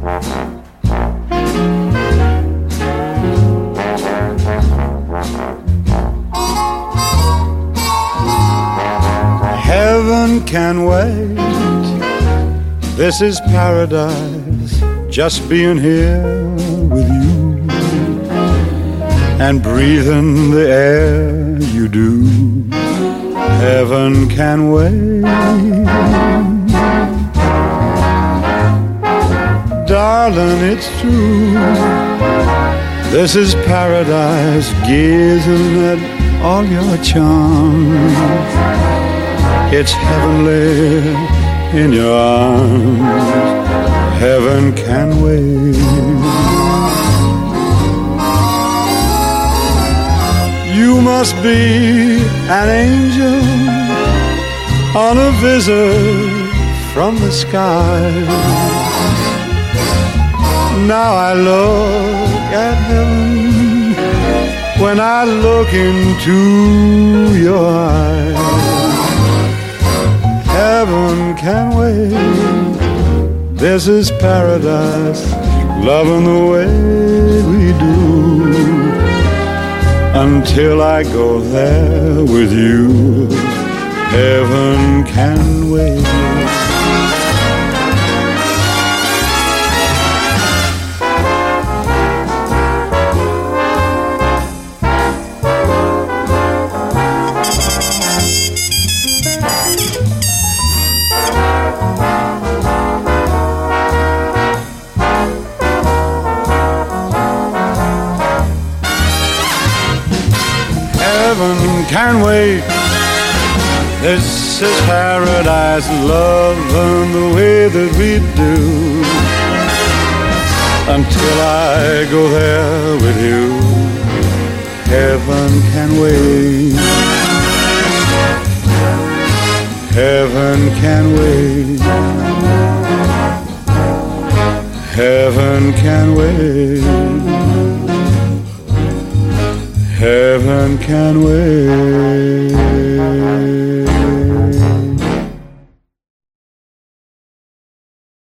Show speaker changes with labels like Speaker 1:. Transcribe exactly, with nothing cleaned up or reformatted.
Speaker 1: Heaven can wait. This is paradise, just being here with you and breathing the air you do. Heaven can wait. Darling, it's true. This is paradise, gazing at all your charms. It's heavenly in your arms. Heaven can wait. You must be an angel on a visit from the sky. Now I look at heaven when I look into your eyes. Heaven can wait. This is paradise, loving the way we do. Until I go there with you, heaven can wait. Heaven can wait. This is paradise, loving the way that we do. Until I go there with you, heaven can wait. Heaven can wait. Heaven can wait. Heaven can wait.